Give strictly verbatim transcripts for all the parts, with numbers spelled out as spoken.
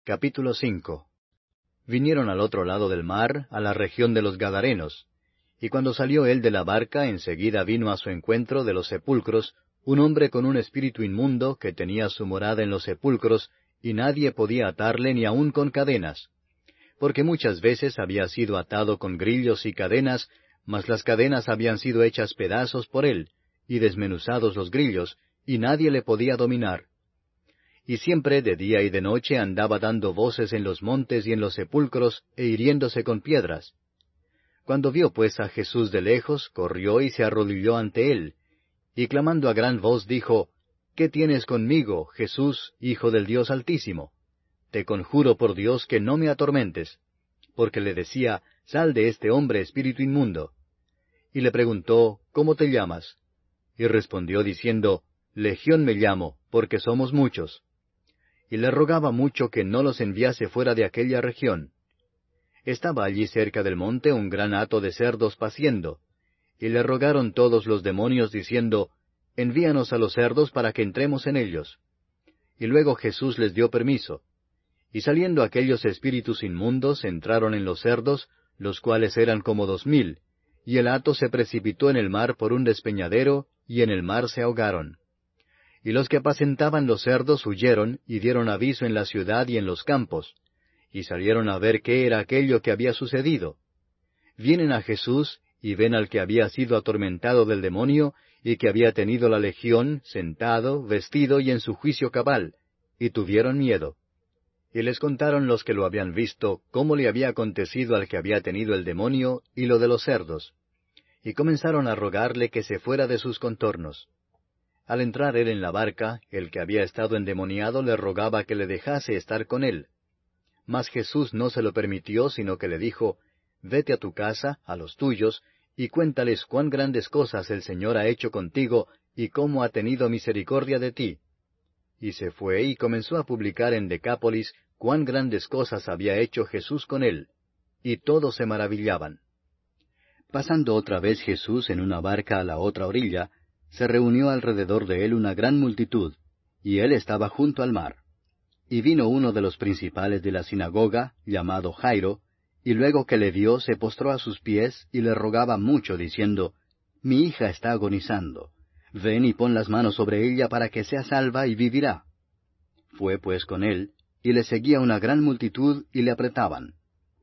Capítulo cinco. Vinieron al otro lado del mar, a la región de los Gadarenos. Y cuando salió él de la barca, enseguida vino a su encuentro de los sepulcros un hombre con un espíritu inmundo, que tenía su morada en los sepulcros, y nadie podía atarle ni aun con cadenas. Porque muchas veces había sido atado con grillos y cadenas, mas las cadenas habían sido hechas pedazos por él, y desmenuzados los grillos, y nadie le podía dominar. Y siempre de día y de noche andaba dando voces en los montes y en los sepulcros, e hiriéndose con piedras. Cuando vio pues a Jesús de lejos, corrió y se arrodilló ante él, y clamando a gran voz dijo, ¿Qué tienes conmigo, Jesús, Hijo del Dios Altísimo? Te conjuro por Dios que no me atormentes. Porque le decía, Sal de este hombre, espíritu inmundo. Y le preguntó, ¿Cómo te llamas? Y respondió diciendo, Legión me llamo, porque somos muchos. Y le rogaba mucho que no los enviase fuera de aquella región. Estaba allí cerca del monte un gran hato de cerdos paciendo, y le rogaron todos los demonios diciendo, Envíanos a los cerdos para que entremos en ellos. Y luego Jesús les dio permiso. Y saliendo aquellos espíritus inmundos entraron en los cerdos, los cuales eran como dos mil, y el hato se precipitó en el mar por un despeñadero, y en el mar se ahogaron. Y los que apacentaban los cerdos huyeron, y dieron aviso en la ciudad y en los campos, y salieron a ver qué era aquello que había sucedido. Vienen a Jesús, y ven al que había sido atormentado del demonio, y que había tenido la legión, sentado, vestido y en su juicio cabal, y tuvieron miedo. Y les contaron los que lo habían visto, cómo le había acontecido al que había tenido el demonio, y lo de los cerdos. Y comenzaron a rogarle que se fuera de sus contornos. Al entrar él en la barca, el que había estado endemoniado le rogaba que le dejase estar con él. Mas Jesús no se lo permitió, sino que le dijo, Vete a tu casa, a los tuyos, y cuéntales cuán grandes cosas el Señor ha hecho contigo, y cómo ha tenido misericordia de ti. Y se fue y comenzó a publicar en Decápolis cuán grandes cosas había hecho Jesús con él, y todos se maravillaban. Pasando otra vez Jesús en una barca a la otra orilla, se reunió alrededor de él una gran multitud, y él estaba junto al mar. Y vino uno de los principales de la sinagoga, llamado Jairo, y luego que le vio se postró a sus pies y le rogaba mucho, diciendo, Mi hija está agonizando. Ven y pon las manos sobre ella para que sea salva y vivirá. Fue pues con él, y le seguía una gran multitud y le apretaban.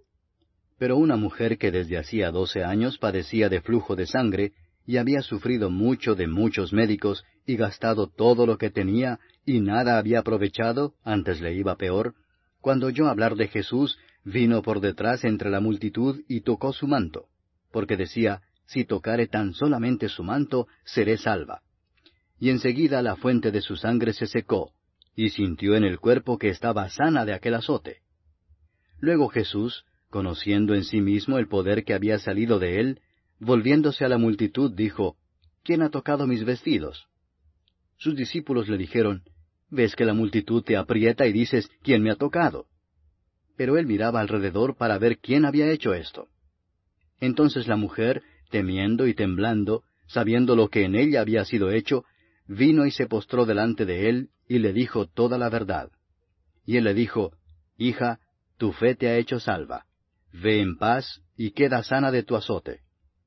Pero una mujer que desde hacía doce años padecía de flujo de sangre, y había sufrido mucho de muchos médicos, y gastado todo lo que tenía, y nada había aprovechado, antes le iba peor, cuando oyó hablar de Jesús, vino por detrás entre la multitud y tocó su manto, porque decía, Si tocare tan solamente su manto, seré salva. Y enseguida la fuente de su sangre se secó, y sintió en el cuerpo que estaba sana de aquel azote. Luego Jesús, conociendo en sí mismo el poder que había salido de él, volviéndose a la multitud, dijo, ¿Quién ha tocado mis vestidos? Sus discípulos le dijeron, ¿Ves que la multitud te aprieta y dices, ¿quién me ha tocado? Pero él miraba alrededor para ver quién había hecho esto. Entonces la mujer, temiendo y temblando, sabiendo lo que en ella había sido hecho, vino y se postró delante de él, y le dijo toda la verdad. Y él le dijo, Hija, tu fe te ha hecho salva. Ve en paz, y queda sana de tu azote.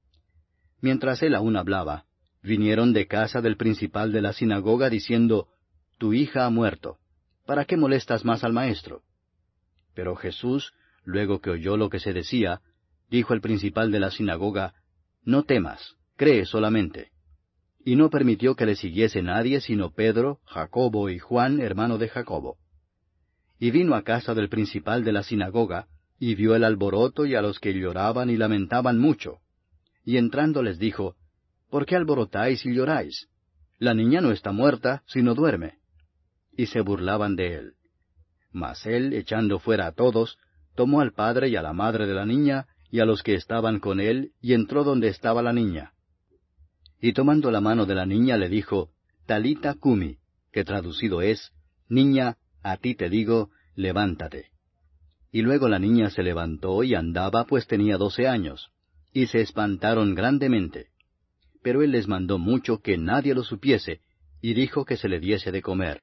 Mientras él aún hablaba, vinieron de casa del principal de la sinagoga diciendo, Tu hija ha muerto. ¿Para qué molestas más al maestro? Pero Jesús, luego que oyó lo que se decía, dijo al principal de la sinagoga, No temas, cree solamente. Y no permitió que le siguiese nadie sino Pedro, Jacobo y Juan, hermano de Jacobo. Y vino a casa del principal de la sinagoga, y vio el alboroto y a los que lloraban y lamentaban mucho. Y entrando les dijo, ¿Por qué alborotáis y lloráis? La niña no está muerta, sino duerme. Y se burlaban de él. Mas él, echando fuera a todos, tomó al padre y a la madre de la niña, y a los que estaban con él, y entró donde estaba la niña. Y tomando la mano de la niña le dijo, Talita cumi, que traducido es, Niña, a ti te digo, levántate. Y luego la niña se levantó y andaba, pues tenía doce años. Y se espantaron grandemente. Pero él les mandó mucho que nadie lo supiese, y dijo que se le diese de comer.